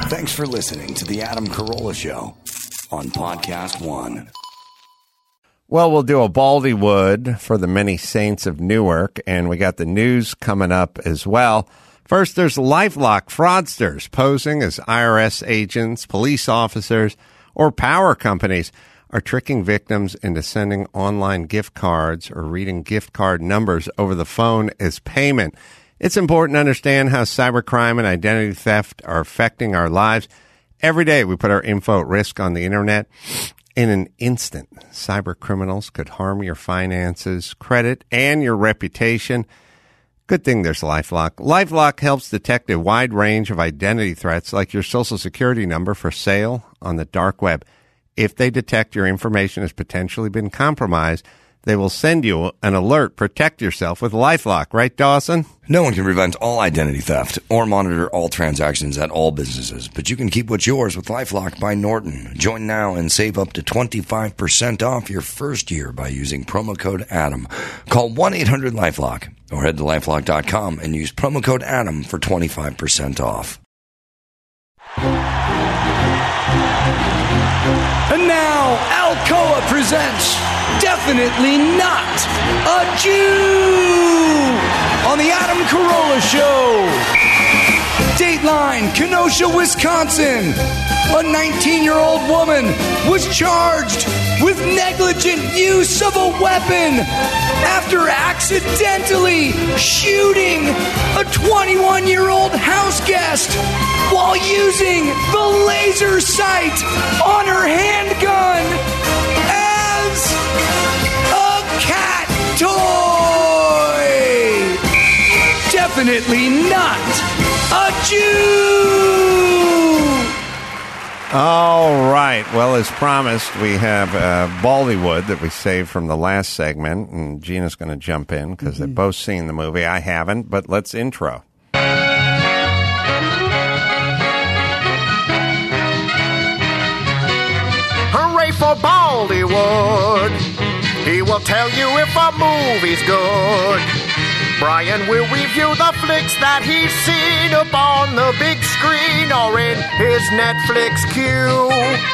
Thanks for listening to The Adam Carolla Show on Podcast One. Well, we'll do a Baldywood for the many saints of Newark, and we got the news coming up as well. First, there's LifeLock fraudsters posing as IRS agents, police officers, or power companies are tricking victims into sending online gift cards or reading gift card numbers over the phone as payment. It's important to understand how cybercrime and identity theft are affecting our lives. Every day we put our info at risk on the internet. In an instant, cyber criminals could harm your finances, credit, and your reputation. Good thing there's LifeLock. LifeLock helps detect a wide range of identity threats like your social security number for sale on the dark web. If they detect your information has potentially been compromised, they will send you an alert. Protect yourself with LifeLock. Right, Dawson? No one can prevent all identity theft or monitor all transactions at all businesses, but you can keep what's yours with LifeLock by Norton. Join now and save up to 25% off your first year by using promo code ADAM. Call 1-800-LifeLock or head to LifeLock.com and use promo code ADAM for 25% off. And now, Alcoa presents Definitely Not a Jew on the Adam Carolla Show. Dateline, Kenosha, Wisconsin. A 19-year-old woman was charged with negligent use of a weapon after accidentally shooting a 21-year-old house guest while using the laser sight on her handgun as a cat toy. Definitely not a Jew. All right. Well, as promised, we have Baldywood that we saved from the last segment, and Gina's going to jump in because they've both seen the movie. I haven't, but let's intro. Hooray for Baldywood. He will tell you if a movie's good. Brian will review the flicks that he's seen up on the big screen or in his Netflix queue.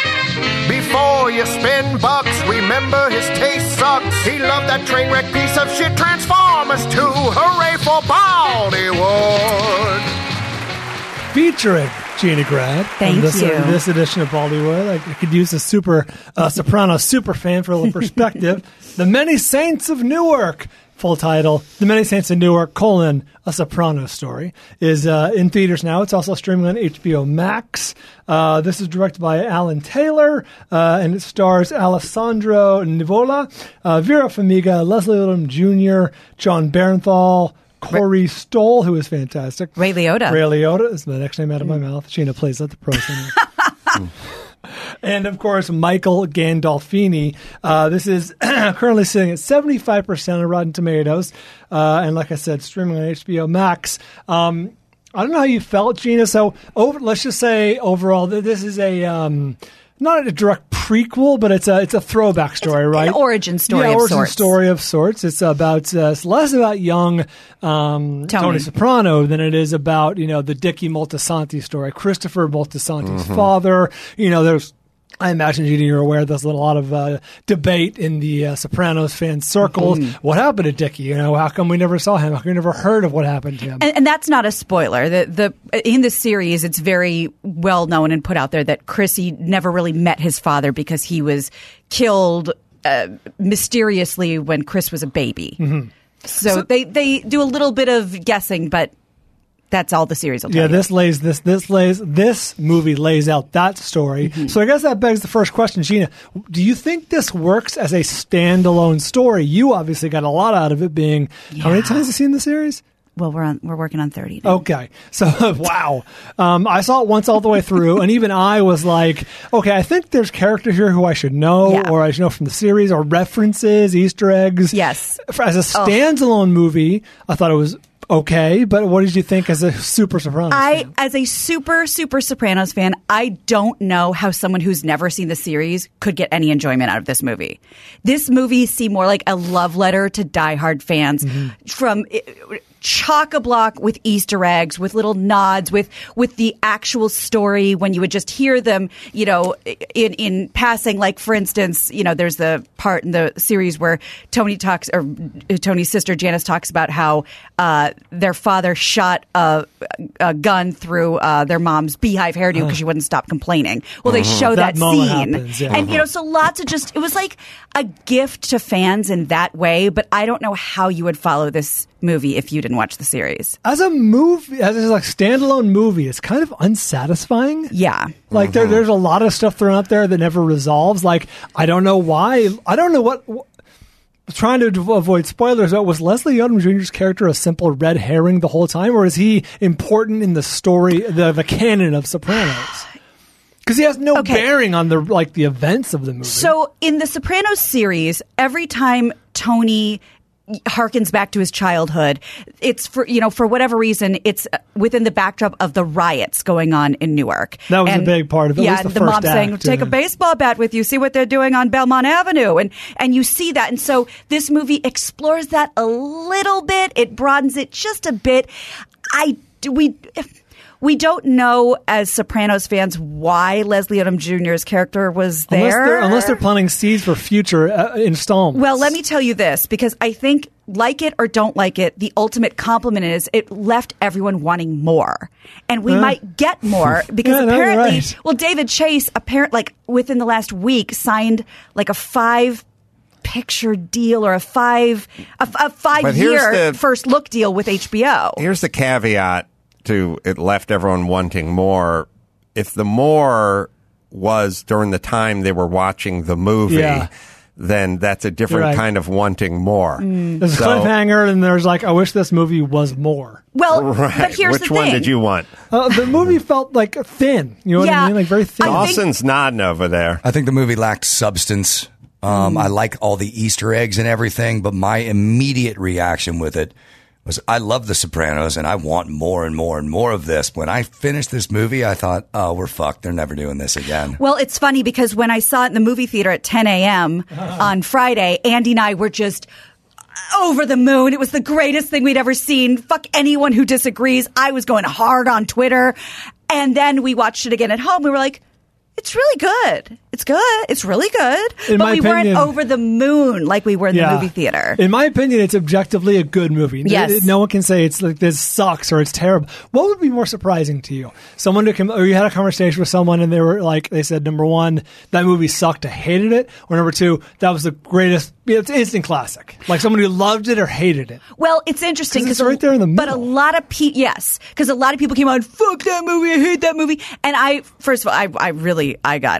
Before you spend bucks, remember his taste sucks. He loved that train wreck piece of shit Transformers 2. Hooray for Baldywood. Featuring Gina Grad. Thank you. This edition of Baldywood. I could use a super Soprano super fan for a little perspective. The Many Saints of Newark. Full title, The Many Saints of Newark, a Soprano Story, is in theaters now. It's also streaming on HBO Max. This is directed by Alan Taylor, and it stars Alessandro Nivola, Vera Farmiga, Leslie Odom Jr., John Bernthal, Corey Stoll, who is fantastic. Ray Liotta. Ray Liotta is the next name out of my mouth. Sheena plays at the pro center. And, of course, Michael Gandolfini. This is currently sitting at 75% of Rotten Tomatoes. And like I said, streaming on HBO Max. I don't know how you felt, Gina. So let's just say overall, this is not a direct prequel, but it's a throwback story, right? An origin story of origin sorts. story of sorts. It's about it's less about young Tony Soprano than it is about the Dickie Moltisanti story, Christopher Moltisanti's father. There's. I imagine, Gina, you're aware there's a lot of debate in the Sopranos fan circles. What happened to Dickie? How come we never saw him? How come we never heard of what happened to him? And that's not a spoiler. In the series, it's very well known and put out there that Chrissy never really met his father because he was killed mysteriously when Chris was a baby. Mm-hmm. So they do a little bit of guessing, but that's all the series will tell you. This movie lays out that story. Mm-hmm. So I guess that begs the first question, Gina. Do you think this works as a standalone story? You obviously got a lot out of it being, how many times have you seen the series? Well, we're working on 30 now. Okay. So, wow. I saw it once all the way through, and even I was like, okay, I think there's characters here who I should know, or I should know from the series, or references, Easter eggs. Yes. As a standalone movie, I thought it was okay, but what did you think as a super Sopranos fan? As a super Sopranos fan, I don't know how someone who's never seen the series could get any enjoyment out of this movie. This movie seemed more like a love letter to diehard fans from chock-a-block with Easter eggs, with little nods, with the actual story when you would just hear them, you know, in passing. Like, for instance, you know, there's the part in the series where Tony's sister Janice talks about how their father shot a gun through their mom's beehive hairdo because she wouldn't stop complaining. Well, they show that moment scene. happens, yeah. And, you know, so lots of it was like a gift to fans in that way, but I don't know how you would follow this movie if you didn't watch the series. As a movie, as a like standalone movie, it's kind of unsatisfying. Yeah. Like there's a lot of stuff thrown out there that never resolves. Like, I don't know why. I don't know what trying to avoid spoilers, was Leslie Odom Jr.'s character a simple red herring the whole time, or is he important in the story, the canon of Sopranos? Because he has no bearing on the events of the movie. So in the Sopranos series, every time Tony harkens back to his childhood, it's for whatever reason, it's within the backdrop of the riots going on in Newark. That was a big part of it. Yeah, the mom saying, "Take a baseball bat with you, see what they're doing on Belmont Avenue," and you see that, and so this movie explores that a little bit. It broadens it just a bit. We don't know as Sopranos fans why Leslie Odom Jr.'s character was there. Unless they're planting seeds for future installments. Well, let me tell you this, because I think, like it or don't like it, the ultimate compliment is it left everyone wanting more. And we might get more because apparently, well, David Chase, within the last week, signed like a 5-picture deal or a 5-year first look deal with HBO. Here's the caveat to it left everyone wanting more. If the more was during the time they were watching the movie, then that's a different kind of wanting more. There's a cliffhanger, and there's I wish this movie was more. Well, but here's the thing. Which one did you want? The movie felt thin. You know what I mean? Like very thin. Dawson's nodding over there. I think the movie lacked substance. I like all the Easter eggs and everything, but my immediate reaction with it was, I love The Sopranos, and I want more and more and more of this. When I finished this movie, I thought, oh, we're fucked. They're never doing this again. Well, it's funny because when I saw it in the movie theater at 10 a.m. on Friday, Andy and I were just over the moon. It was the greatest thing we'd ever seen. Fuck anyone who disagrees. I was going hard on Twitter. And then we watched it again at home. We were like, it's really good. It's good. It's really good. But we weren't over the moon like we were in the movie theater. In my opinion, it's objectively a good movie. Yes. No one can say it's like this sucks or it's terrible. What would be more surprising to you? Or you had a conversation with someone and they said, number one, that movie sucked, I hated it. Or number two, that was the greatest, it's instant classic. Like someone who loved it or hated it. Well, it's interesting because it's right there in the middle. But a lot of people, because a lot of people came on, fuck that movie, I hate that movie. And first of all, I got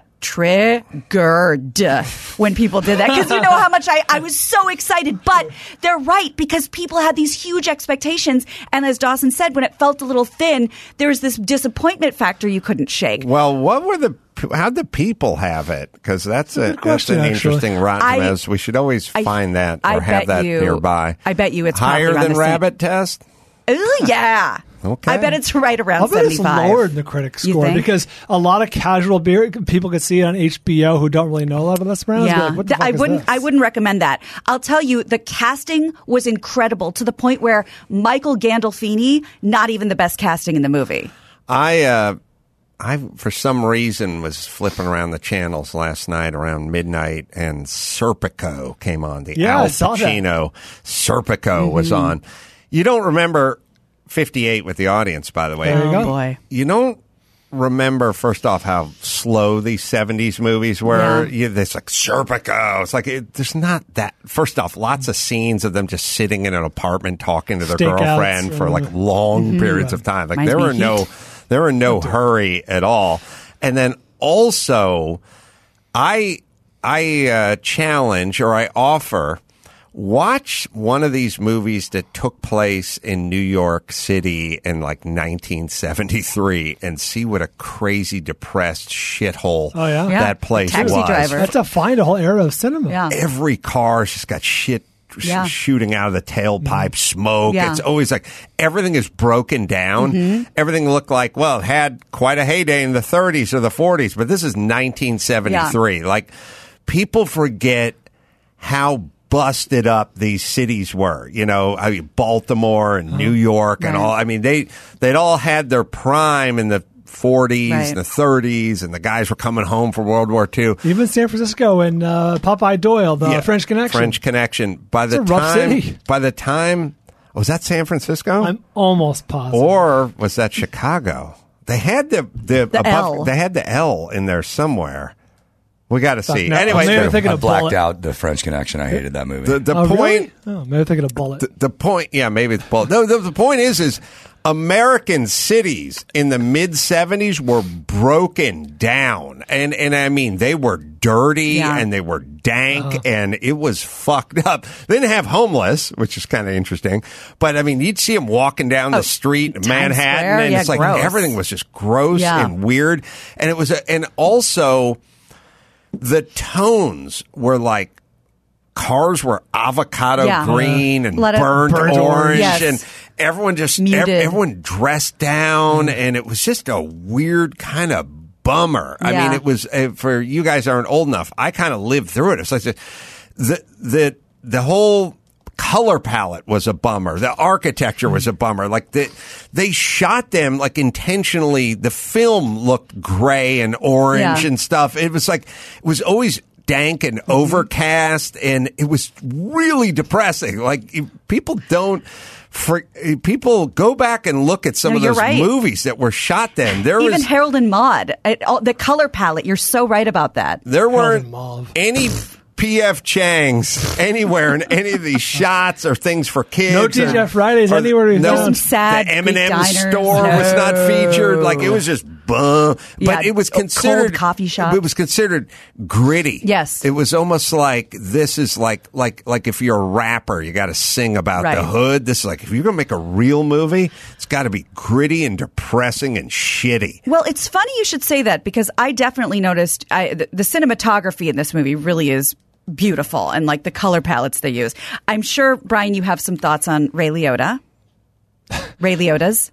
triggered when people did that, because you know how much I was so excited. But they're right, because people had these huge expectations, and as Dawson said, when it felt a little thin, there was this disappointment factor you couldn't shake. Well, how'd the people have it? Because that's an interesting Rotten Tomatoes. We should always find that or have that nearby. I bet you it's higher than Rabbit Test. Yeah. Okay. I bet it's right around 75. I bet it's lower than the critic score, because a lot of casual people could see it on HBO who don't really know a lot about The Sopranos. Yeah, like, what the fuck is this? I wouldn't recommend that. I'll tell you, the casting was incredible to the point where Michael Gandolfini, not even the best casting in the movie. I for some reason was flipping around the channels last night around midnight, and Serpico came on. Al Pacino Serpico was on. You don't remember 58 with the audience, by the way. There you go. Boy. You don't remember, first off, how slow these 70s movies were. There's like Serpico. It's like, there's not that. First off, lots of scenes of them just sitting in an apartment talking to their girlfriend for like long periods of time. Like there were no hurry at all. And then also, I challenge, or I offer, watch one of these movies that took place in New York City in like 1973 and see what a crazy, depressed shithole that place Taxi was. Driver. That's a whole era of cinema. Yeah. Every car's just got shit shooting out of the tailpipe, smoke. Yeah. It's always like everything is broken down. Everything looked like, well, it had quite a heyday in the 30s or the 40s, but this is 1973. Like, people forget how busted up these cities were. You know, I mean, Baltimore and New York and all. I mean, they'd all had their prime in the 40s and the 30s, and the guys were coming home from World War II. Even San Francisco and Popeye Doyle, the French Connection. French Connection. By the time, was that San Francisco? I'm almost positive. Or was that Chicago? They had the L. They had the L in there somewhere. We got to see. No, anyway, maybe I'm thinking I of blacked Bullet. out the French Connection. I hated that movie. the Oh, point. really? Oh, maybe I'm thinking of Bullet. The point, maybe it's Bullet. No, the point is American cities in the mid 70s were broken down, and I mean they were dirty and they were dank, and it was fucked up. They didn't have homeless, which is kind of interesting, but I mean you'd see them walking down the street in Manhattan, Square? and it's like gross. everything was just gross and weird, and it was, and also the tones were like. Cars were avocado green and burnt orange, and everyone just everyone dressed down, and it was just a weird kind of bummer. I mean, it was for you guys aren't old enough. I kind of lived through it. It's like the whole color palette was a bummer. The architecture was a bummer. Like they shot them like intentionally. The film looked gray and orange and stuff. It was like it was always dank and overcast, and it was really depressing. Like people go back and look at some of those movies that were shot then. Even Harold and Maude, the color palette. You're so right about that. There weren't any P.F. Chang's anywhere in any of these shots or things for kids. No TGI Fridays anywhere. Some sad the M&M diners. store was not featured. Like it was just but it was considered cold coffee shop. It was considered gritty. Yes, it was almost like this is like if you're a rapper, you got to sing about the hood. This is like if you're gonna make a real movie, it's got to be gritty and depressing and shitty. Well, it's funny you should say that because I definitely noticed the cinematography in this movie really is beautiful, and like the color palettes they use. I'm sure, Brian, you have some thoughts on Ray Liotta. Ray Liotta's?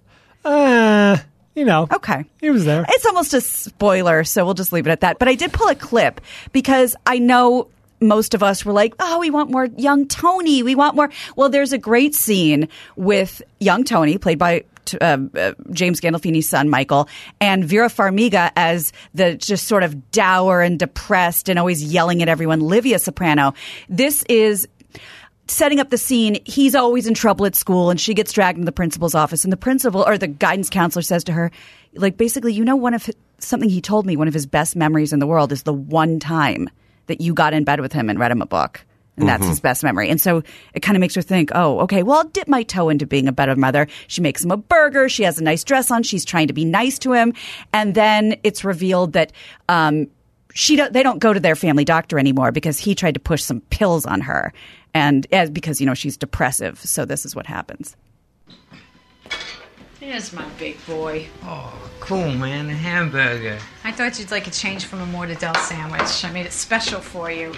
Okay. He was there. It's almost a spoiler, so we'll just leave it at that. But I did pull a clip because I know most of us were like, oh, we want more young Tony. We want more. Well, there's a great scene with young Tony, played by James Gandolfini's son, Michael, and Vera Farmiga as the just sort of dour and depressed and always yelling at everyone, Livia Soprano. This is setting up the scene. He's always in trouble at school, and she gets dragged into the principal's office, and the principal or the guidance counselor says to her, like, basically, something he told me, one of his best memories in the world is the one time that you got in bed with him and read him a book. And that's his best memory. And so it kind of makes her think, oh, okay, well, I'll dip my toe into being a better mother. She makes him a burger. She has a nice dress on. She's trying to be nice to him. And then it's revealed that they don't go to their family doctor anymore because he tried to push some pills on her. And because, she's depressive. So this is what happens. Here's my big boy. Oh, cool, man. A hamburger. I thought you'd like a change from a mortadella sandwich. I made it special for you.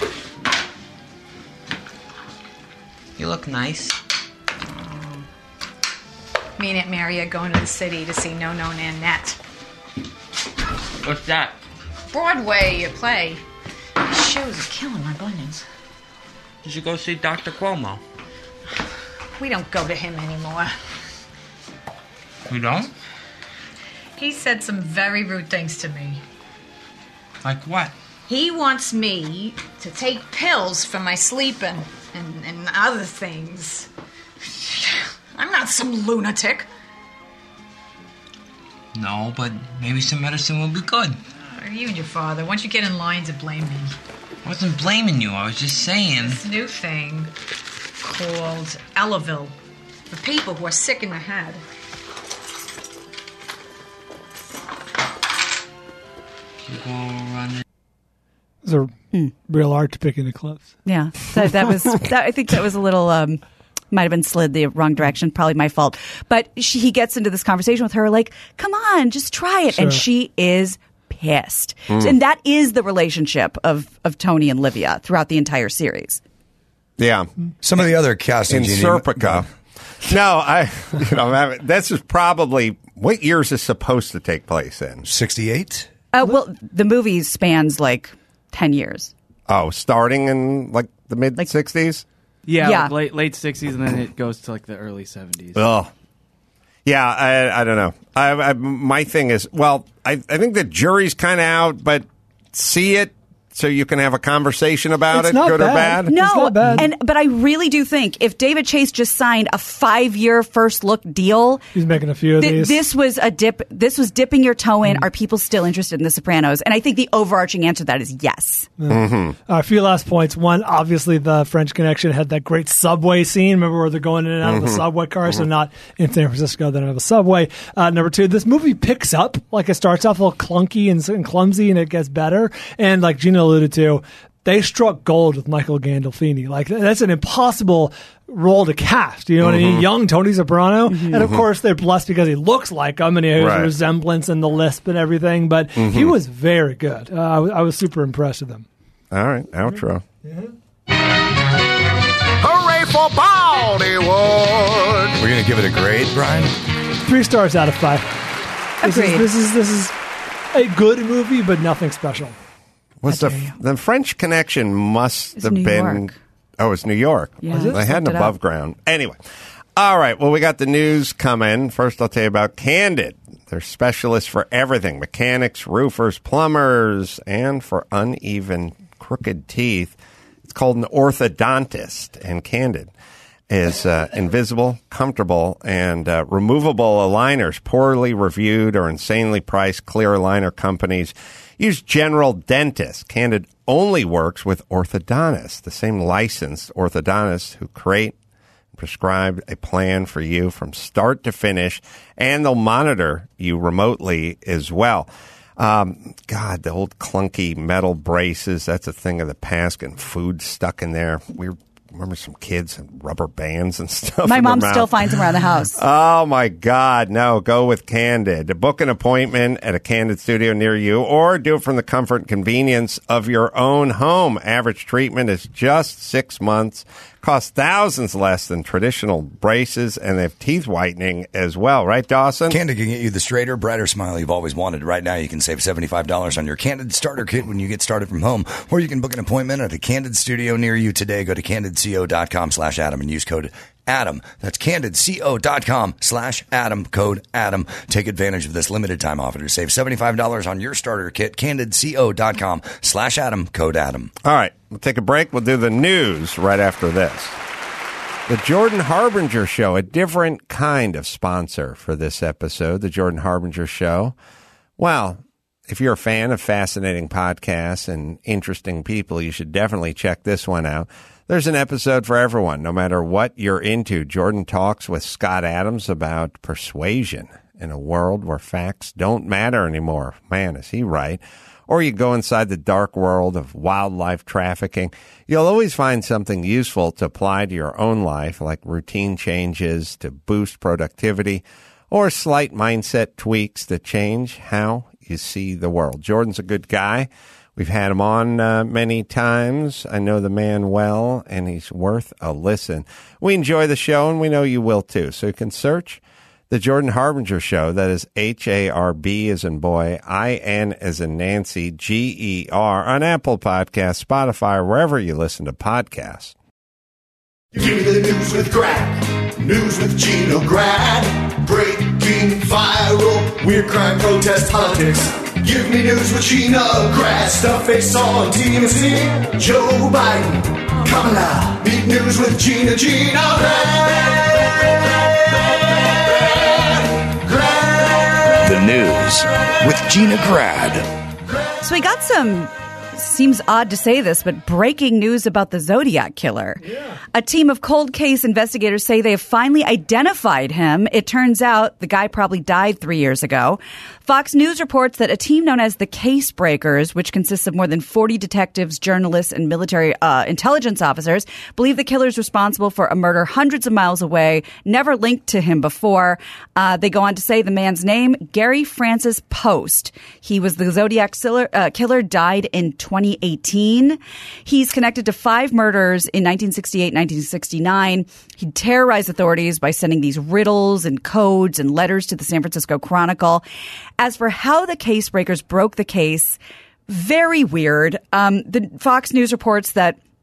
You look nice. Me and Aunt Mary are going to the city to see No No Nanette. What's that? Broadway, a play. These shows are killing my bunions. You should go see Dr. Cuomo. We don't go to him anymore. We don't? He said some very rude things to me. Like what? He wants me to take pills for my sleeping and other things. I'm not some lunatic. No, but maybe some medicine will be good. You and your father, once you get in line to blame me. I wasn't blaming you, I was just saying. This new thing called Elavil for people who are sick in the head. You go run. It was a real art to picking the clips. Yeah, that was. I think that was a little. Might have been slid the wrong direction. Probably my fault. But he gets into this conversation with her, like, "Come on, just try it," and she is pissed. And that is the relationship of Tony and Livia throughout the entire series. Yeah, some of the other castings in Serpico. No, this is probably what years is supposed to take place in? 68. Well, the movie spans like 10 years. Oh, starting in like the mid 60s? Yeah. like late 60s, and then it goes to like the early 70s. Oh, yeah. I don't know. My thing is, well, I think the jury's kind of out, but see it so you can have a conversation about It's it, not good or bad. bad. It's No, not bad. but I really do think if David Chase just signed a 5-year first look deal, He's making a few of these. this was a dip. This was dipping your toe in. Are people still interested in The Sopranos? And I think the overarching answer to that is yes. A few last points. One, obviously, the French Connection had that great subway scene. Remember where they're going in and out of the subway car? So not in San Francisco, they don't have a subway. Number two, this movie picks up. Like it starts off a little clunky and clumsy, and it gets better. And like Gina alluded to, they struck gold with Michael Gandolfini. Like that's an impossible role to cast. You know what I mean? Young Tony Soprano, and of course they're blessed because he looks like him and he has Right. a resemblance and the lisp and everything. But he was very good. I was super impressed with him. All right, outro. Hooray for Bollywood! We're going to give it a grade, Brian? 3 stars out of 5. Agreed. This is a good movie, but nothing special. Was I hear you. the French Connection must It's have New been? York. Oh, it's New York. Yeah. Was it? They had an Looked it above up. ground. Anyway, all right. Well, we got the news coming. First, I'll tell you about Candid. They're specialists for everything: mechanics, roofers, plumbers, and for uneven, crooked teeth. It's called an orthodontist, and Candid is invisible, comfortable, and removable aligners. Poorly reviewed or insanely priced clear aligner companies use general dentists. Candid only works with orthodontists, the same licensed orthodontists who create and prescribe a plan for you from start to finish, and they'll monitor you remotely as well. God, the old clunky metal braces, that's a thing of the past, and food stuck in there. We remember some kids and rubber bands and stuff. My in their mom mouth. still finds them around the house. Oh, my God. No, go with Candid. Book an appointment at a Candid studio near you or do it from the comfort and convenience of your own home. Average treatment is just 6 months. Costs thousands less than traditional braces, and they have teeth whitening as well. Right, Dawson? Candid can get you the straighter, brighter smile you've always wanted. Right now, you can save $75 on your Candid starter kit when you get started from home, or you can book an appointment at a Candid studio near you today. Go to candidco.com/Adam and use code Adam. That's candidco.com/Adam, code Adam. Take advantage of this limited time offer to save $75 on your starter kit. candidco.com/Adam, code Adam. All right, we'll take a break. We'll do the news right after this. The Jordan Harbinger Show, a different kind of sponsor for this episode. The Jordan Harbinger Show. Well, if you're a fan of fascinating podcasts and interesting people, you should definitely check this one out. There's an episode for everyone, no matter what you're into. Jordan talks with Scott Adams about persuasion in a world where facts don't matter anymore. Man, is he right. Or you go inside the dark world of wildlife trafficking. You'll always find something useful to apply to your own life, like routine changes to boost productivity or slight mindset tweaks that change how you see the world. Jordan's a good guy. We've had him on many times. I know the man well, and he's worth a listen. We enjoy the show, and we know you will too. So you can search The Jordan Harbinger Show. That is HARB as in boy, IN as in Nancy, GER on Apple Podcasts, Spotify, or wherever you listen to podcasts. Give me the news with Grad. News with Gino Grad. Breaking, viral, weird crime, protest, politics. Give me news with Gino Grad. Stuff they saw on TMZ. Joe Biden, Kamala. Beat news with Gino Grad. The news with Gina Grad. So we got some, seems odd to say this, but breaking news about the Zodiac Killer. Yeah. A team of cold case investigators say they have finally identified him. It turns out the guy probably died 3 years ago. Fox News reports that a team known as the Case Breakers, which consists of more than 40 detectives, journalists, and military intelligence officers, believe the killer is responsible for a murder hundreds of miles away, never linked to him before. They go on to say the man's name, Gary Francis Post. He was the Zodiac killer, died in 2018. He's connected to 5 murders in 1968, 1969. He terrorized authorities by sending these riddles and codes and letters to the San Francisco Chronicle. As for how the Case Breakers broke the case, very weird. The Fox News reports that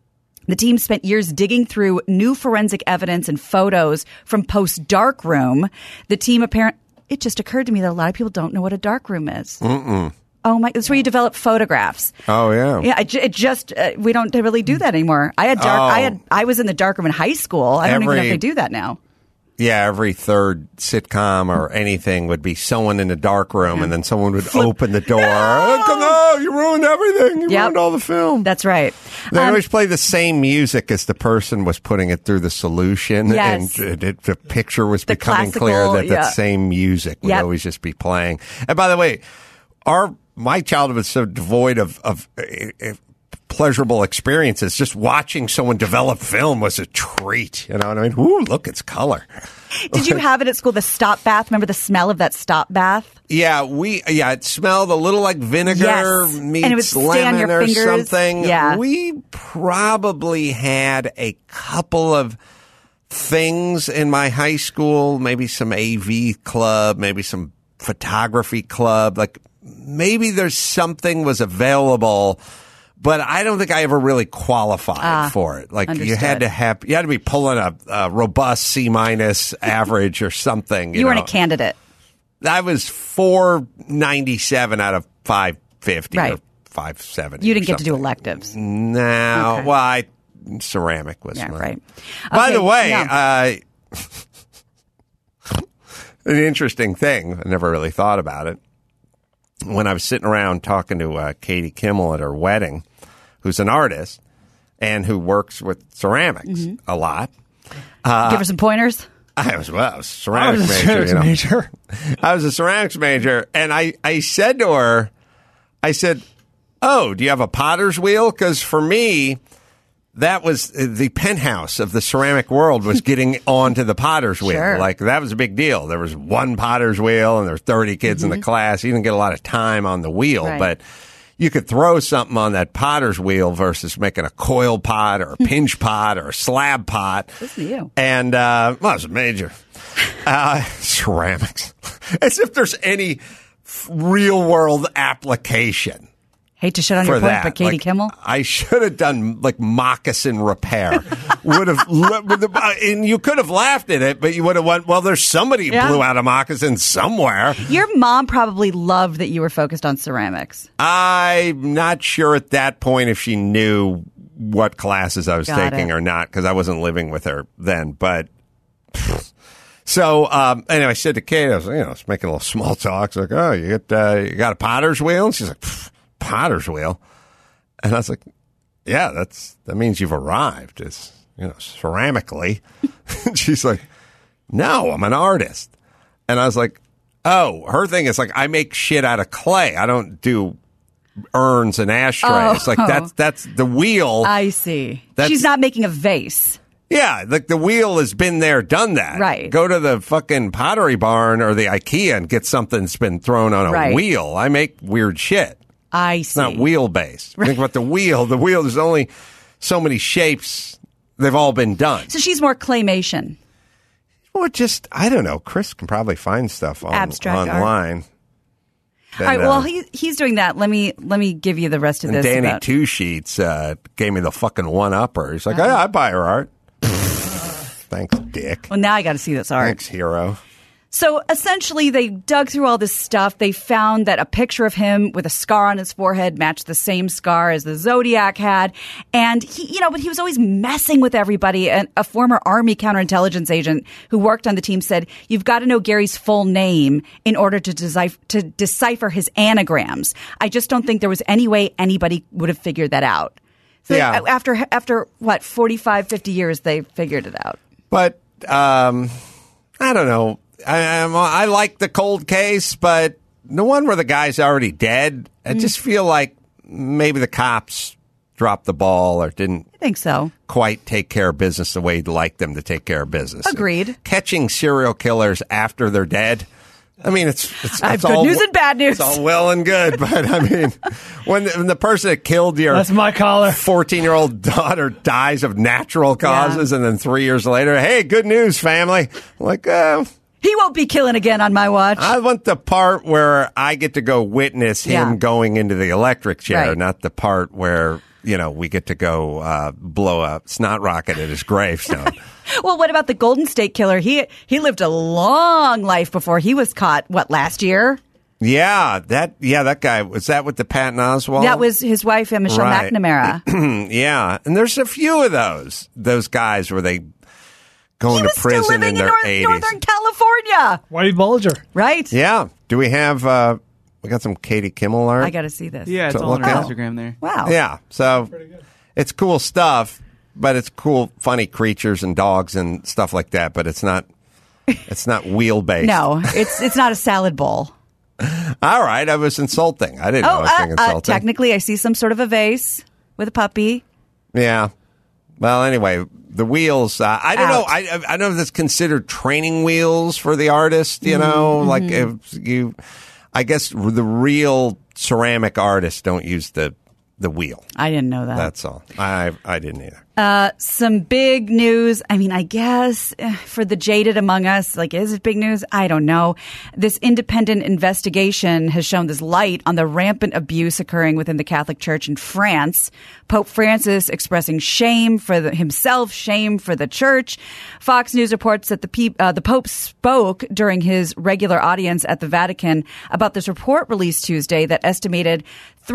The team spent years digging through new forensic evidence and photos from post-darkroom. The team it just occurred to me that a lot of people don't know what a darkroom is. Oh my! That's where you develop photographs. Oh yeah. Yeah. We don't really do that anymore. I was in the darkroom in high school. I don't even know if they do that now. Yeah, every third sitcom or anything would be someone in a dark room, and then someone would open the door. No, you ruined everything. You ruined all the film. That's right. They always play the same music as the person was putting it through the solution, and the picture was becoming clear that that same music would always just be playing. And by the way, my childhood was so devoid of pleasurable experiences. Just watching someone develop film was a treat. You know what I mean? Ooh, look, it's color. Did you have it at school, the stop bath? Remember the smell of that stop bath? Yeah, it smelled a little like vinegar meets and it would stay on lemon your or fingers. something. Yeah. We probably had a couple of things in my high school, maybe some AV club, maybe some photography club. Like maybe there's something was available, but I don't think I ever really qualified for it. Like you had to be pulling a robust C- average or something. You weren't a candidate. I was 497 out of 550 or 570. You didn't get to do electives. No. Okay. Well, ceramic was mine. Right. By the way, an interesting thing, I never really thought about it. When I was sitting around talking to Katie Kimmel at her wedding, who's an artist and who works with ceramics a lot. Give her some pointers. I was a ceramics major. I was a ceramics major, and I said to her, oh, do you have a potter's wheel? Because for me, that was the penthouse of the ceramic world was getting onto the potter's wheel. Sure. Like, that was a big deal. There was one potter's wheel, and there were 30 kids in the class. You didn't get a lot of time on the wheel, but you could throw something on that potter's wheel versus making a coil pot or a pinch pot or a slab pot. Good for you. And, well, it was a major. Ceramics. As if there's any real world application. Hate to shit on your point, but Katie Kimmel? I should have done like moccasin repair. And you could have laughed at it, but you would have went, well, there's somebody who blew out a moccasin somewhere. Your mom probably loved that you were focused on ceramics. I'm not sure at that point if she knew what classes I was taking or not, because I wasn't living with her then. But so anyway, I said to Kate, I was making a little small talk. It's like, oh, you got a potter's wheel? And she's like, potter's wheel? And I was like, yeah, that means you've arrived, ceramically. She's like, no, I'm an artist. And I was like, oh, her thing is like, I make shit out of clay. I don't do urns and ashtrays. Like that's the wheel. I see. She's not making a vase. Yeah, like the wheel has been there, done that. Right. Go to the fucking Pottery Barn or the IKEA and get something that's been thrown on a wheel. I make weird shit. I see. It's not wheel-based. Think about the wheel. The wheel, there's only so many shapes. They've all been done. So she's more claymation. Or just, I don't know. Chris can probably find stuff online. All right, well, he's doing that. Let me give you the rest of this. Danny Two Sheets gave me the fucking one-upper. He's like, I buy her art. Thanks, dick. Well, now I got to see this art. Thanks, hero. So essentially, they dug through all this stuff. They found that a picture of him with a scar on his forehead matched the same scar as the Zodiac had. And but he was always messing with everybody. And a former Army counterintelligence agent who worked on the team said, you've got to know Gary's full name in order to decipher his anagrams. I just don't think there was any way anybody would have figured that out. So after what, 45, 50 years, they figured it out. But I don't know. I like the cold case, but the one where the guy's already dead, I just feel like maybe the cops dropped the ball or didn't quite take care of business the way you'd like them to take care of business. Agreed. Catching serial killers after they're dead, I mean, it's good news and bad news. It's all well and good, but I mean, when the person that killed your 14-year-old daughter dies of natural causes, and then 3 years later, hey, good news, family. I'm like, he won't be killing again on my watch. I want the part where I get to go witness him going into the electric chair, not the part where we get to go blow a snot rocket at his gravestone. Well, what about the Golden State Killer? He lived a long life before he was caught. What, last year? Yeah, that guy, was that with the Patton Oswalt? That was his wife, Michelle McNamara. Yeah, and there's a few of those guys where they go into prison in their 80s. Northern California. Whitey Bulger. Right. Yeah. Do we have, we got some Katie Kimmel art? I got to see this. Yeah, it's all on our Instagram there. Wow. Yeah, so it's cool stuff, but it's cool, funny creatures and dogs and stuff like that, but it's not wheel-based. No, it's not a salad bowl. All right, I was insulting. I didn't know I was being insulting. Technically, I see some sort of a vase with a puppy. Yeah. Well, anyway, the wheels, I don't know. I don't know if that's considered training wheels for the artist, like if I guess the real ceramic artists don't use the wheel. I didn't know that. That's all. I didn't either. Some big news. I mean, I guess for the jaded among us, like, is it big news? I don't know. This independent investigation has shown this light on the rampant abuse occurring within the Catholic Church in France. Pope Francis expressing shame for himself, shame for the church. Fox News reports that the Pope spoke during his regular audience at the Vatican about this report released Tuesday that estimated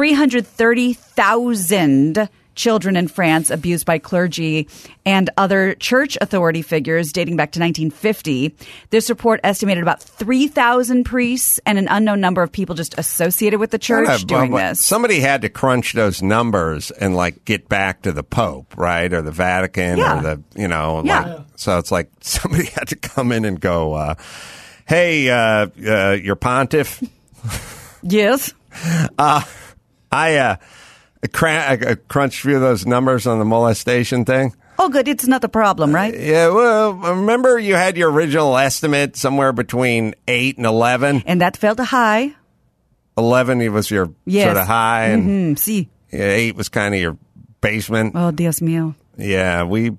330,000 children in France abused by clergy and other church authority figures dating back to 1950. This report estimated about 3,000 priests and an unknown number of people just associated with the church doing this. Somebody had to crunch those numbers and get back to the Pope, right? Or the Vatican or the, so it's like somebody had to come in and go, hey, your pontiff. Yes. I crunched a few of those numbers on the molestation thing. Oh, good. It's not a problem, right? Yeah, well, remember you had your original estimate somewhere between 8 and 11? And that felt a high. 11 was your sort of high. And sí. 8 was kind of your basement. Oh, Dios mío. Yeah, we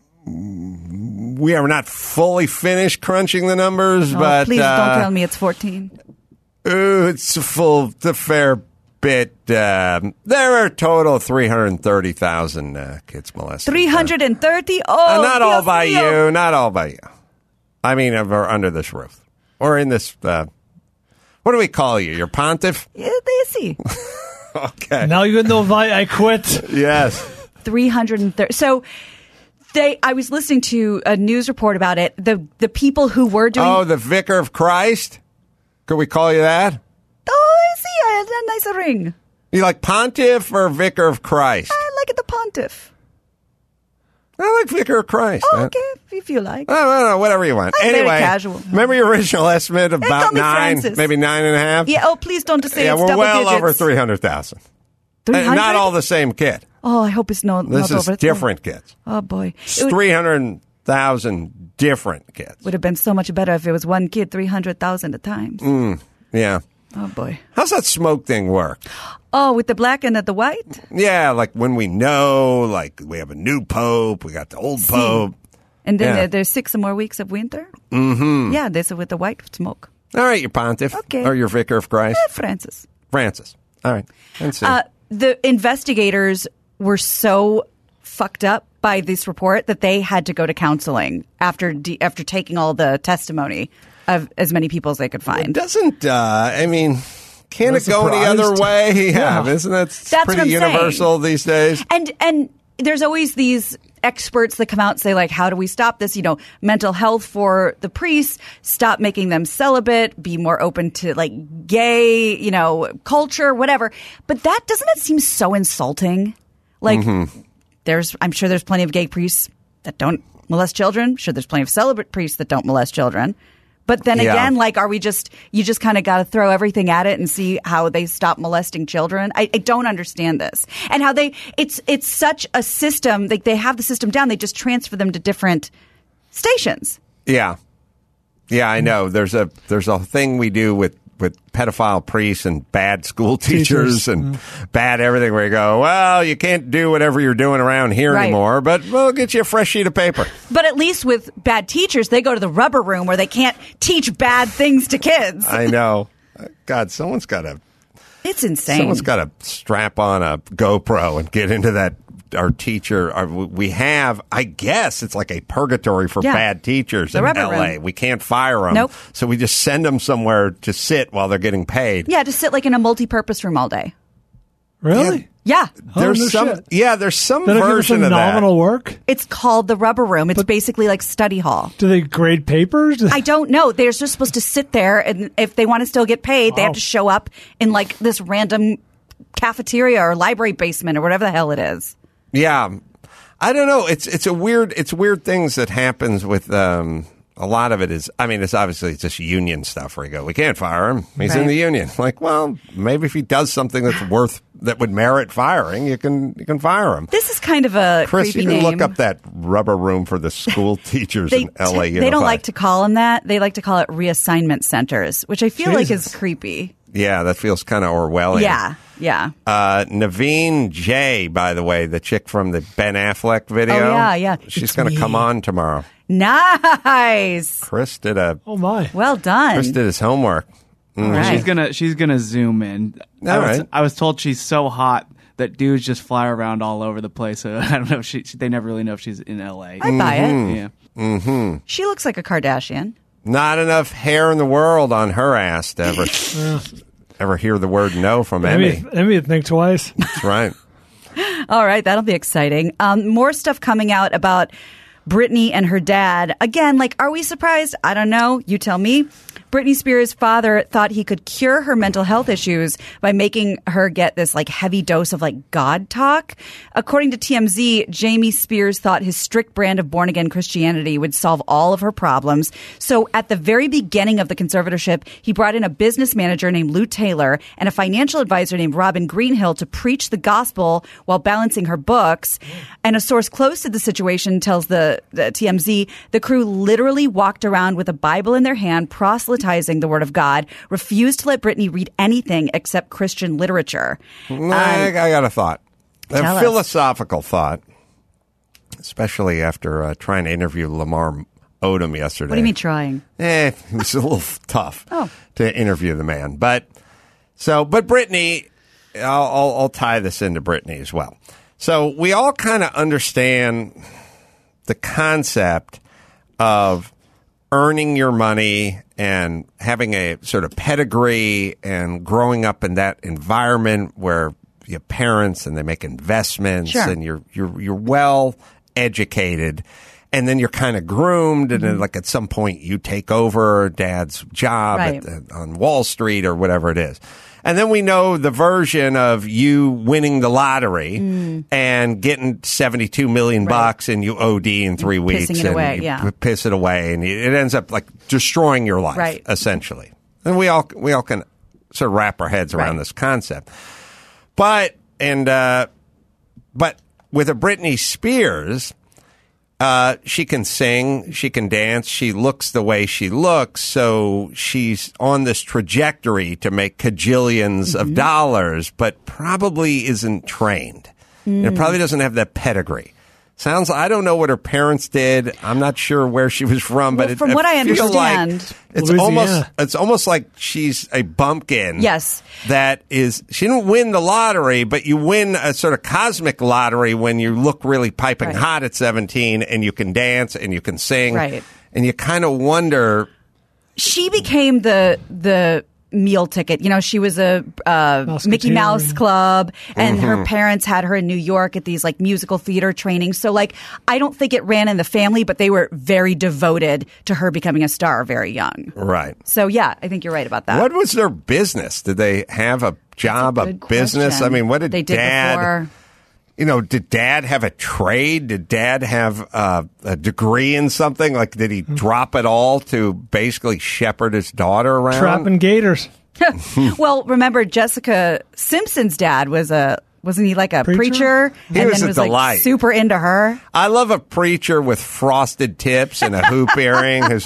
are not fully finished crunching the numbers, but... Please don't tell me it's 14. It's a fair bit. There are a total of 330,000 kids molested. 330? Oh, not all by mío. you. Not all by you. I mean, under this roof. Or in this, what do we call you? Your pontiff? Yeah, they see. Okay. Now you know why I quit. Yes. 330. So... I was listening to a news report about it. The people who were doing... Oh, the Vicar of Christ? Could we call you that? Oh, I see. A nice ring. You like Pontiff or Vicar of Christ? I like the Pontiff. I like Vicar of Christ. Oh, okay, if you like. Oh, whatever you want. I'm anyway, very casual. Remember your original estimate of about 9, Francis. maybe 9.5? Yeah, oh, please don't say it's we're double well digits. over 300,000. 300? Not all the same kid. Oh, I hope it's not This is over. different kids. Oh, boy. It's 300,000 different kids. Would have been so much better if it was one kid, 300,000 at times. Yeah. Oh, boy. How's that smoke thing work? Oh, with the black and the white? Yeah, like when we know, like we have a new pope, we got the old pope. And then there's 6 more weeks of winter? Mm-hmm. Yeah, this is with the white smoke. All right, your pontiff. Okay. Or your Vicar of Christ. Francis. All right. Let's see. The investigators were so fucked up by this report that they had to go to counseling after taking all the testimony of as many people as they could find. It doesn't, can it go any other way? Yeah. Isn't that That's pretty universal these days? And there's always these experts that come out and say, like, how do we stop this? Mental health for the priests, stop making them celibate, be more open to, like, gay, culture, whatever. But doesn't it seem so insulting? Like, I'm sure there's plenty of gay priests that don't molest children. I'm sure there's plenty of celibate priests that don't molest children. But then again, like, you just kind of got to throw everything at it and see how they stop molesting children? I don't understand this. And how it's such a system, like they have the system down, they just transfer them to different stations. Yeah. Yeah, I know. There's a thing we do with pedophile priests and bad school teachers and bad everything where you go, well, you can't do whatever you're doing around here anymore, but we'll get you a fresh sheet of paper. But at least with bad teachers, they go to the rubber room where they can't teach bad things to kids. I know. God, someone's got to... That's insane. Someone's got to strap on a GoPro and get into that. Our teacher, we have, I guess it's like a purgatory for bad teachers in L.A. Room. We can't fire them. Nope. So we just send them somewhere to sit while they're getting paid. Yeah, to sit like in a multi-purpose room all day. Really? Yeah. There's there's some Did I give us version some of that. nominal work? It's called the Rubber Room. It's basically like study hall. Do they grade papers? I don't know. They're just supposed to sit there, and if they want to still get paid, they have to show up in like this random cafeteria or library basement or whatever the hell it is. Yeah. I don't know. It's weird things that happens with a lot of it is, I mean, it's obviously just union stuff where you go, we can't fire him. He's in the union. Like, well, maybe if he does something that would merit firing, you can fire him. This is kind of a Chris, creepy you can name. look up that Rubber Room for the school teachers in LA Unified. They don't like to call them that. They like to call it reassignment centers, which I feel like is creepy. Yeah, that feels kind of Orwellian. Yeah. Naveen J, by the way, the chick from the Ben Affleck video. Oh, yeah. She's going to come on tomorrow. Nice. Chris did well done. Chris did his homework. Right. She's gonna zoom in. I was told she's so hot that dudes just fly around all over the place. So I don't know if they never really know if she's in LA. I buy it. Yeah. Mm-hmm. She looks like a Kardashian. Not enough hair in the world on her ass to ever hear the word no from Emmy. Emmy would think twice. That's right. All right, that'll be exciting. More stuff coming out about Britney and her dad. Again, are we surprised? I don't know. You tell me. Britney Spears' father thought he could cure her mental health issues by making her get this heavy dose of God talk. According to TMZ, Jamie Spears thought his strict brand of born-again Christianity would solve all of her problems. So at the very beginning of the conservatorship, he brought in a business manager named Lou Taylor and a financial advisor named Robin Greenhill to preach the gospel while balancing her books. And a source close to the situation tells the TMZ, the crew literally walked around with a Bible in their hand, proselytizing the word of God, refused to let Britney read anything except Christian literature. I got a thought. Tell A philosophical thought, especially after trying to interview Lamar Odom yesterday. What do you mean trying? It was a little tough to interview the man. But Britney, I'll tie this into Britney as well. So we all kind of understand the concept of earning your money and having a sort of pedigree and growing up in that environment where you have parents and they make investments and you're well educated, and then you're kind of groomed, and then at some point you take over dad's job on Wall Street or whatever it is. And then we know the version of you winning the lottery and getting $72 million and you OD in 3 weeks and you piss it away, and it ends up destroying your life essentially. And we all can sort of wrap our heads around this concept. But with a Britney Spears, she can sing, she can dance, she looks the way she looks, so she's on this trajectory to make cajillions of dollars, but probably isn't trained. It probably doesn't have that pedigree. I don't know what her parents did. I'm not sure where she was from, but from what I understand, it's almost like she's a bumpkin. Yes. She didn't win the lottery, but you win a sort of cosmic lottery when you look really piping hot at 17 and you can dance and you can sing. Right. And you kind of wonder. She became the meal ticket. She was a Mickey Mouse Club, and her parents had her in New York at these musical theater trainings. So I don't think it ran in the family, but they were very devoted to her becoming a star very young. Right. So yeah, I think you're right about that. What was their business? Did they have a job, a business? Question. I mean, what did they did Dad? Before? Did Dad have a trade? Did Dad have a degree in something? Did he drop it all to basically shepherd his daughter around? Trapping gators. Well, remember Jessica Simpson's dad wasn't he a preacher? He and was then a delight. Super into her. I love a preacher with frosted tips and a hoop earring who's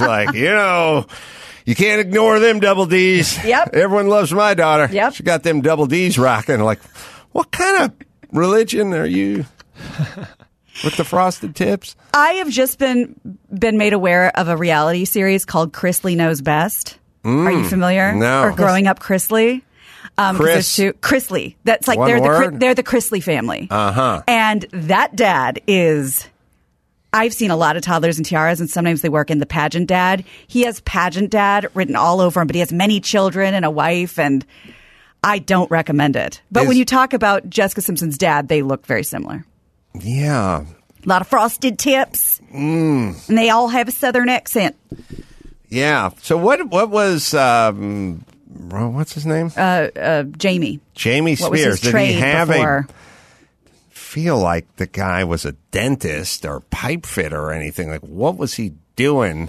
you can't ignore them double Ds. Yep. Everyone loves my daughter. Yep. She got them double Ds rocking. What kind of religion are you with the frosted tips? I have just been made aware of a reality series called Chrisley Knows Best. Are you familiar? No. Or Growing Up Chrisley? Chris? Chrisley. That's like One word? they're the Chrisley family. Uh-huh. And that dad is... I've seen a lot of toddlers and tiaras, and sometimes they work in the pageant dad. He has pageant dad written all over him, but he has many children and a wife, and I don't recommend it. But when you talk about Jessica Simpson's dad, they look very similar. Yeah. A lot of frosted tips, and they all have a Southern accent. Yeah. So what was what's his name? Jamie. Jamie What was Spears. his trade before? Feel like the guy was a dentist or pipe fitter or anything. Like, what was he doing?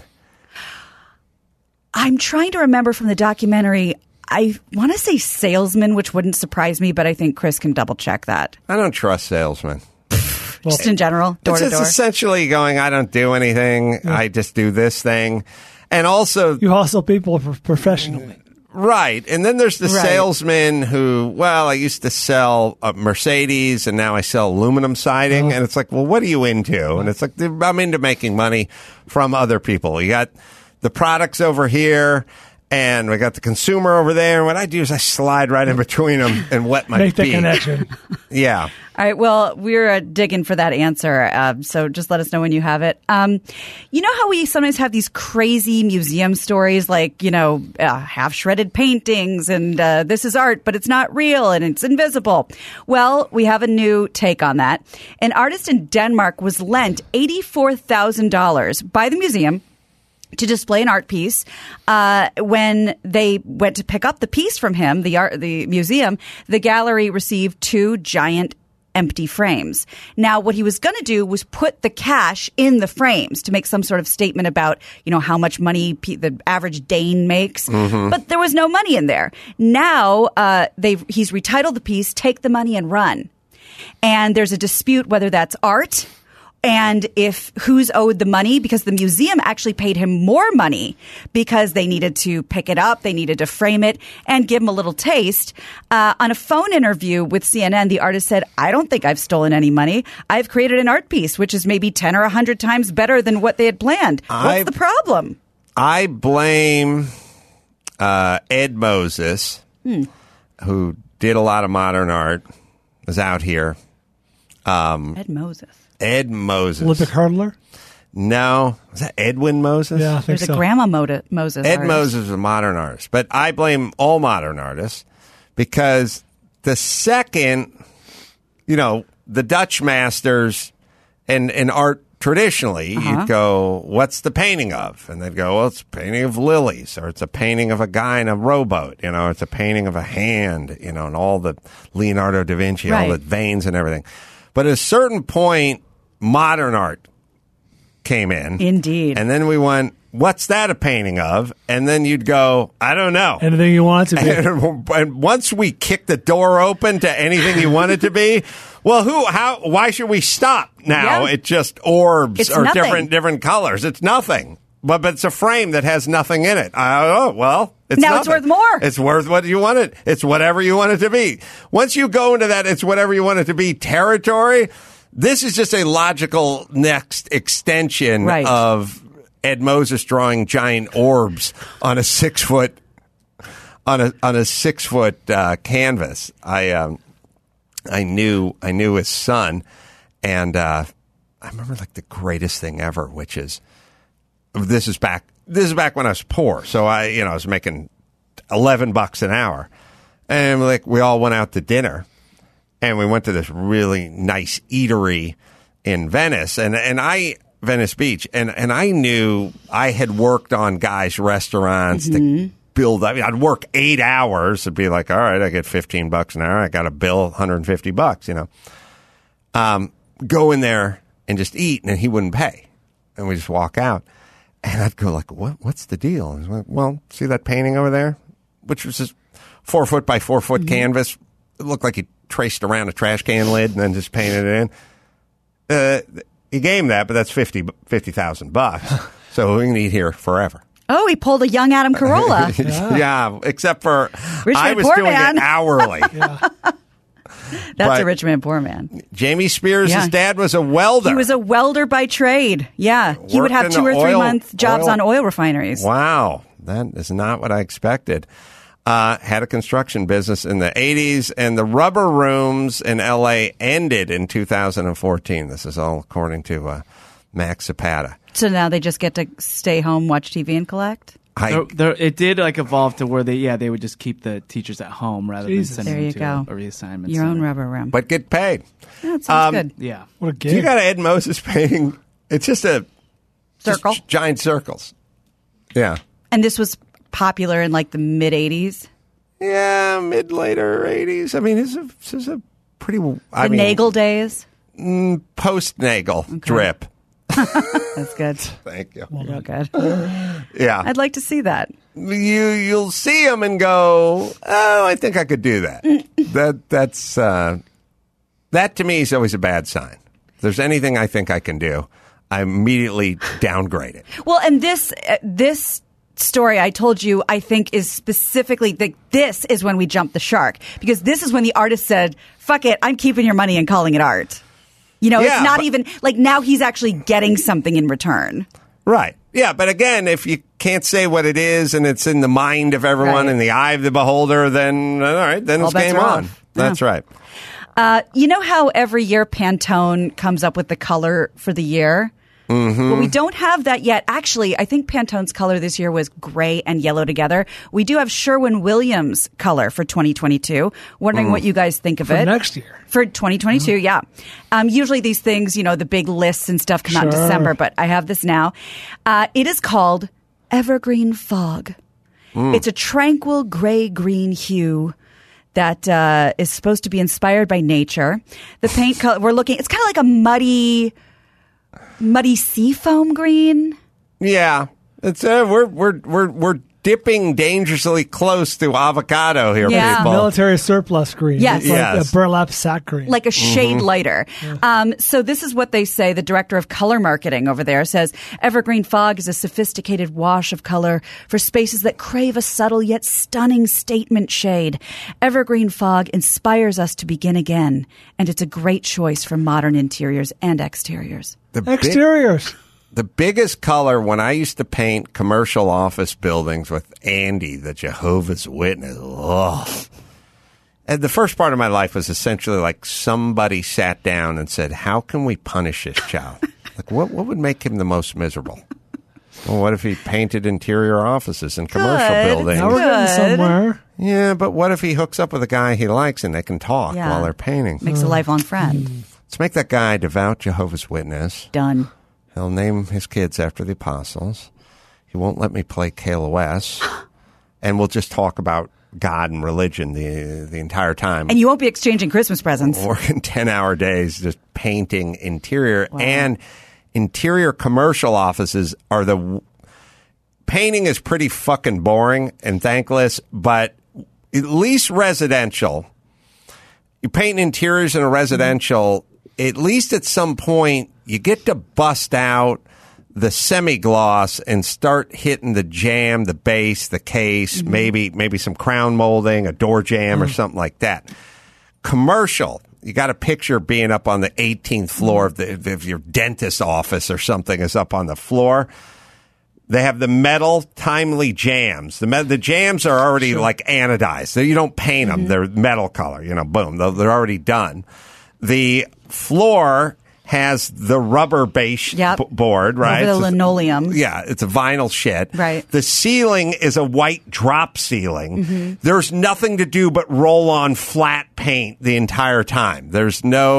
I'm trying to remember from the documentary. I want to say salesman, which wouldn't surprise me, but I think Chris can double check that. I don't trust salesmen. Just in general, door to It's door. essentially going, I don't do anything. Yeah. I just do this thing. And also... You hustle people professionally. Right. And then there's the Right. salesman who, well, I used to sell Mercedes and now I sell aluminum siding. And it's like, well, what are you into? And it's like, I'm into making money from other people. You got the products over here and we got the consumer over there. And what I do is I slide right in between them and wet my Make the beak. connection. Yeah. All right. Well, we're digging for that answer. So just let us know when you have it. You know how we sometimes have these crazy museum stories like, half shredded paintings and this is art, but it's not real and it's invisible. Well, we have a new take on that. An artist in Denmark was lent $84,000 by the museum to display an art piece. When they went to pick up the piece from him, the museum, the gallery received 2 giant empty frames. Now, what he was going to do was put the cash in the frames to make some sort of statement about, how much money the average Dane makes. Mm-hmm. But there was no money in there. Now, he's retitled the piece, Take the Money and Run. And there's a dispute whether that's art and if who's owed the money, because the museum actually paid him more money because they needed to pick it up, they needed to frame it and give him a little taste. On a phone interview with CNN, the artist said, I don't think I've stolen any money. I've created an art piece, which is maybe 10 or 100 times better than what they had planned. What's the problem? I blame Ed Moses, who did a lot of modern art, was out here. Ed Moses. Ed Moses. Olympic hurdler? No. Was that Edwin Moses? Yeah, I think There's so. a Grandma Moses Ed artist. Moses is a modern artist. But I blame all modern artists because the second, the Dutch masters and art traditionally, you'd go, what's the painting of? And they'd go, well, it's a painting of lilies, or it's a painting of a guy in a rowboat, it's a painting of a hand, and all the Leonardo da Vinci, all the veins and everything. But at a certain point, modern art came in. Indeed. And then we went, what's that a painting of? And then you'd go, I don't know. Anything you want it to be. And once we kick the door open to anything you want it to be, well, why should we stop now? Yeah. It's just orbs It's or nothing. different colors. It's nothing. But it's a frame that has nothing in it. It's Now nothing. it's worth more. It's worth what you want it. It's whatever you want it to be. Once you go into that, it's whatever you want it to be territory. This is just a logical next extension of Ed Moses drawing giant orbs on a 6 foot canvas. I knew his son, and I remember like the greatest thing ever, which is. This is back when I was poor. So I was making $11 an hour. And we all went out to dinner and we went to this really nice eatery in Venice Venice Beach. And I knew I had worked on guys' restaurants to build up. I'd work 8 hours. It'd be like, all right, I get $15 an hour. I got a bill, $150, go in there and just eat. And he wouldn't pay. And we just walk out. And I'd go like, what's the deal? And he's like, well, see that painting over there? Which was just 4 foot by 4 foot canvas. It looked like he traced around a trash can lid and then just painted it in. He gave him that, but that's $50,000. So we can eat here forever. Oh, he pulled a young Adam Carolla. Yeah, except for Rich I man, was poor doing man. it hourly. That's a rich man, poor man. Jamie Spears' dad was a welder. He was a welder by trade. Yeah. He would have Worked 2 in or 3 oil- month jobs oil- on oil refineries. Wow. That is not what I expected. had a construction business in the 80s, and the rubber rooms in L.A. ended in 2014. This is all according to Max Zapata. So now they just get to stay home, watch TV, and collect? It did evolve to where they would just keep the teachers at home rather than sending there you them to go. a reassignment Your own center. rubber room. But get paid. Yeah, that sounds good. Yeah. What a Do gig. you got an Ed Moses painting? It's just Circle. giant circles. Yeah. And this was popular in like the mid-'80s? Yeah, later 80s. I mean, this is a pretty... Nagel days? Post-Nagel drip. That's good. Thank you. Real good. Yeah. I'd like to see that. You'll see them and go, oh, I think I could do that. That to me is always a bad sign. If there's anything I think I can do, I immediately downgrade it. Well, and this story I told you, I think, is specifically this is when we jumped the shark, because this is when the artist said, fuck it, I'm keeping your money and calling it art. You know, it's not even like now he's actually getting something in return. Right. Yeah, but again, if you can't say what it is and it's in the mind of everyone, in the eye of the beholder, then all right, then it's game on. That's right. You know how every year Pantone comes up with the color for the year? Mm-hmm. Well, we don't have that yet. Actually, I think Pantone's color this year was gray and yellow together. We do have Sherwin-Williams color for 2022. Wondering what you guys think of it. For next year. For 2022, yeah. Usually these things, the big lists and stuff come out in December, but I have this now. It is called Evergreen Fog. It's a tranquil gray-green hue that is supposed to be inspired by nature. The paint color it's kind of like a muddy seafoam green. Yeah, it's we're dipping dangerously close to avocado here, people. Military surplus green. Yes. It's like a burlap sack green. Like a shade lighter. So this is what they say. The director of color marketing over there says, Evergreen Fog is a sophisticated wash of color for spaces that crave a subtle yet stunning statement shade. Evergreen Fog inspires us to begin again, and it's a great choice for modern interiors and exteriors. Exteriors. The biggest color when I used to paint commercial office buildings with Andy, the Jehovah's Witness. Ugh. And the first part of my life was essentially like somebody sat down and said, how can we punish this child? Like, what would make him the most miserable? Well, what if he painted interior offices in commercial buildings? Now we're getting somewhere. Yeah, but what if he hooks up with a guy he likes and they can talk while they're painting? Makes a lifelong friend. Let's make that guy a devout Jehovah's Witness. Done. He'll name his kids after the apostles. He won't let me play KLOS. And we'll just talk about God and religion the entire time. And you won't be exchanging Christmas presents. Working 10-hour days just painting interior. Wow. And interior commercial offices are painting is pretty fucking boring and thankless, but at least residential. You paint interiors in a residential, at least at some point, you get to bust out the semi-gloss and start hitting the jamb, the base, the case, maybe some crown molding, a door jamb or something like that. Commercial, you got a picture being up on the 18th floor of your dentist's office or something is up on the floor. They have the metal timely jams. The jams are already like anodized. So you don't paint them. They're metal color, boom. They're already done. The floor has the rubber base board, right? Over the linoleum. It's a vinyl shit. Right. The ceiling is a white drop ceiling. There's nothing to do but roll on flat paint the entire time. There's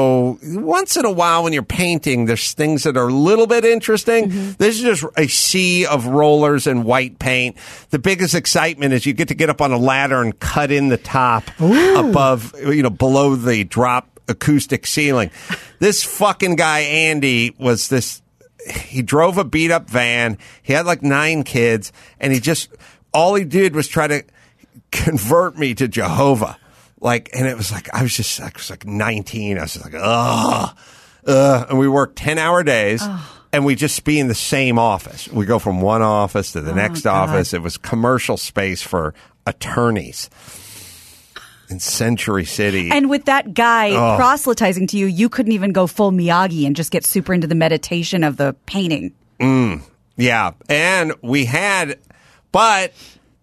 once in a while when you're painting, there's things that are a little bit interesting. This is just a sea of rollers and white paint. The biggest excitement is you get up on a ladder and cut in the top above, below the drop acoustic ceiling. This fucking guy, Andy, he drove a beat up van. He had like 9 kids and all he did was try to convert me to Jehovah. And it was like, I was like 19. I was just like, and we worked 10-hour days and we just be in the same office. We go from one office to the next office. It was commercial space for attorneys. In Century City. And with that guy proselytizing to you, you couldn't even go full Miyagi and just get super into the meditation of the painting. Yeah. And but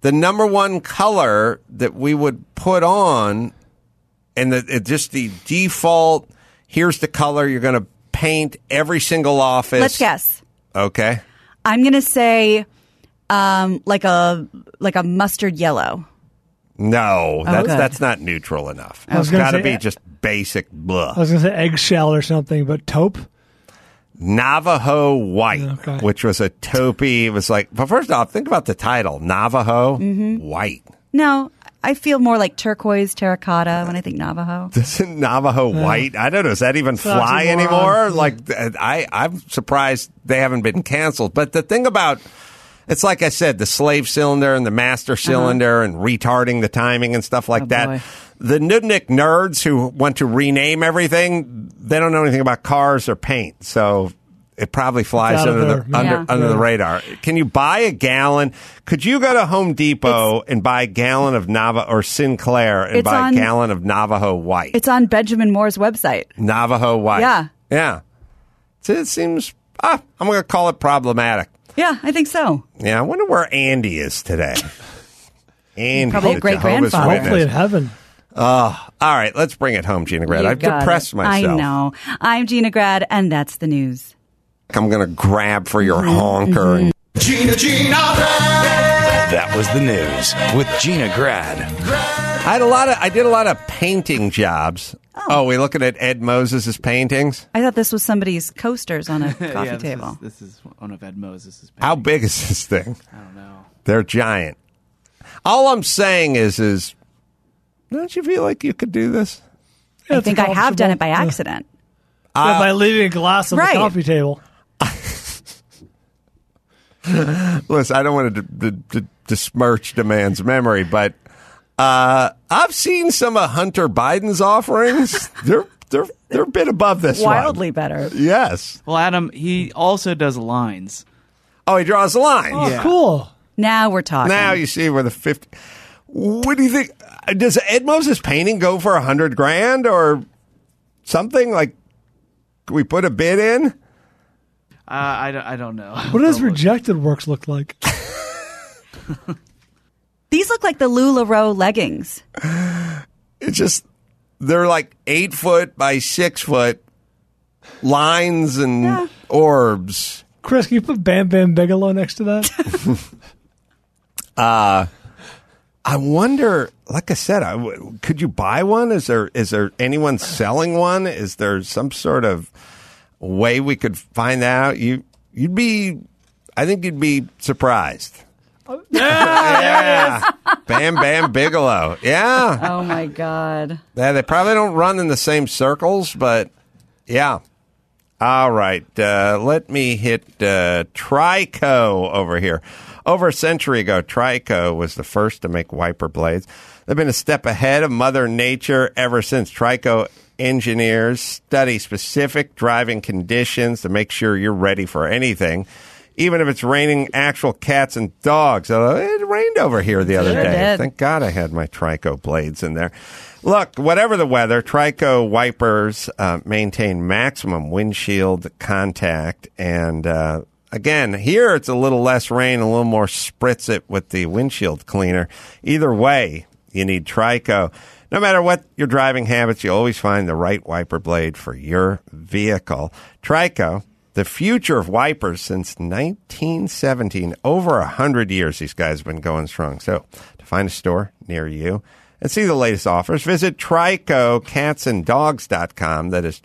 the number one color that we would put on, and just the default, here's the color you're going to paint every single office. Let's guess. Okay. I'm going to say like a mustard yellow. No, good. that's not neutral enough. I was It's gonna got to say- be just basic blah. I was going to say eggshell or something, but taupe? Navajo white, Okay. which was a taupey. It was like, well, first off, think about the title, Navajo white. No, I feel more like turquoise terracotta when I think Navajo. Isn't Navajo white? I don't know. Does that even fly oxymoron. anymore? Like, I'm surprised they haven't been canceled. But the thing about, it's like I said, the slave cylinder and the master cylinder and retarding the timing and stuff like that. boy. The Nudnik nerds who want to rename everything, they don't know anything about cars or paint. So it probably flies It's out of under their- under the radar. Can you buy a gallon? Could you go to Home Depot and buy a gallon of Navajo or Sinclair and It's buy on- a gallon of Navajo white? It's on Benjamin Moore's website. Navajo white. Yeah. Yeah. So it seems, I'm going to call it problematic. Yeah, I think so. Yeah, I wonder where Andy is today. Andy, Probably a the great-grandfather. Jehovah's Witness. Hopefully in heaven. All right, let's bring it home, Gina Grad. You I've got depressed it. myself. I know. I'm Gina Grad, and that's the news. I'm going to grab for your Mm-hmm. honker. And Gina Grad. That was the news with Gina Grad. I did a lot of painting jobs. Oh, we looking at Ed Moses' paintings? I thought this was somebody's coasters on a coffee Yeah, table. This is one of Ed Moses' paintings. How big is this thing? I don't know. They're giant. All I'm saying is don't you feel like you could do this? Yeah, I it's think I have done it by comfortable. accident. Yeah, by leaving a glass on Right. the coffee table. Listen, I don't want to besmirch the man's memory, but I've seen some of Hunter Biden's offerings. They're a bit above this Wildly one. better. Yes. Well, Adam, he also does lines. Oh, he draws a line. Oh, Yeah. cool. Now we're talking. Now you see where the 50. What do you think? Does Ed Moses painting go for $100,000 or something? Like, can we put a bid in? I don't know. What does rejected works look like? These look like the LuLaRoe leggings. It's just they're like 8 foot by 6 foot lines and orbs. Chris, can you put Bam Bam Bigelow next to that? I wonder, like I said, could you buy one? Is there anyone selling one? Is there some sort of way we could find out? I think you'd be surprised. Yeah. Bam Bam Bigelow. Yeah. Oh my God. Yeah, they probably don't run in the same circles, but yeah. All right. Let me hit Trico over here. Over a century ago, Trico was the first to make wiper blades. They've been a step ahead of Mother Nature ever since. Trico engineers study specific driving conditions to make sure you're ready for anything, even if it's raining actual cats and dogs. Although it rained over here the other Sure day. did. Thank God I had my Trico blades in there. Look, whatever the weather, Trico wipers maintain maximum windshield contact. And again, here it's a little less rain, a little more spritz it with the windshield cleaner. Either way, you need Trico. No matter what your driving habits, you always find the right wiper blade for your vehicle. Trico, the future of wipers since 1917. Over 100 years, these guys have been going strong. So to find a store near you and see the latest offers, visit TricoCatsAndDogs.com. That is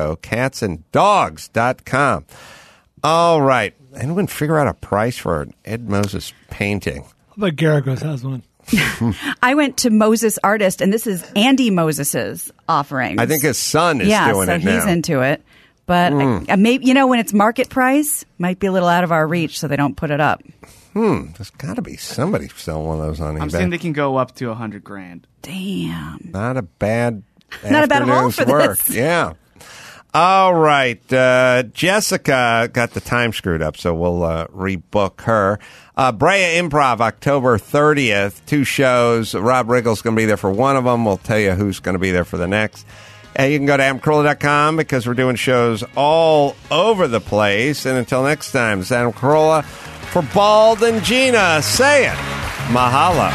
TricoCatsAndDogs.com. All right. Anyone figure out a price for an Ed Moses painting? How about Garagos has one? I went to Moses Artist, and this is Andy Moses's offerings. I think his son is doing so it now. he's into it. But maybe, when it's market price, might be a little out of our reach, so they don't put it up. There's got to be somebody selling one of those on eBay. I'm saying they can go up to $100,000. Damn. Not a bad Not a bad haul afternoon's for work. this. Yeah. All right. Jessica got the time screwed up, so we'll rebook her. Brea Improv, October 30th, 2 shows. Rob Riggle's going to be there for one of them. We'll tell you who's going to be there for the next. You can go to AdamCarolla.com because we're doing shows all over the place. And until next time, it's Adam Carolla for Bald and Gina. Say it. Mahalo.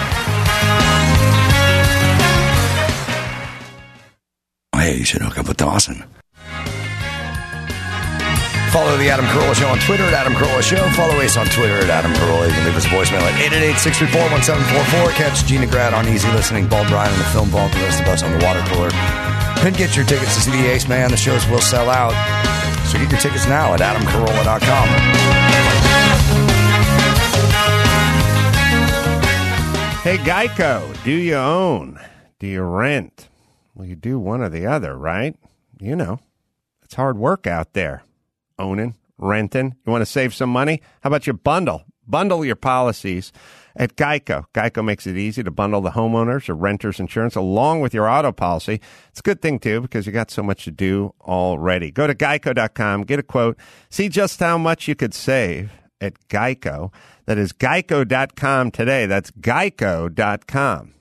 Hey, you should hook up with Dawson. Follow the Adam Carolla Show on Twitter at Adam Carolla Show. Follow Ace on Twitter at Adam Carolla. You can leave us a voicemail at 888-634-1744. Catch Gina Grad on Easy Listening, Bald Brian on the Film Vault, the rest of us on the Water Cooler. And get your tickets to see the Ace Man. The shows will sell out. So get your tickets now at AdamCarolla.com. Hey, Geico, do you own? Do you rent? Well, you do one or the other, right? You know, it's hard work out there. Owning, renting. You want to save some money? How about you bundle? Bundle your policies at Geico. Geico makes it easy to bundle the homeowners or renters insurance along with your auto policy. It's a good thing, too, because you got so much to do already. Go to geico.com, get a quote, see just how much you could save at Geico. That is geico.com today. That's geico.com.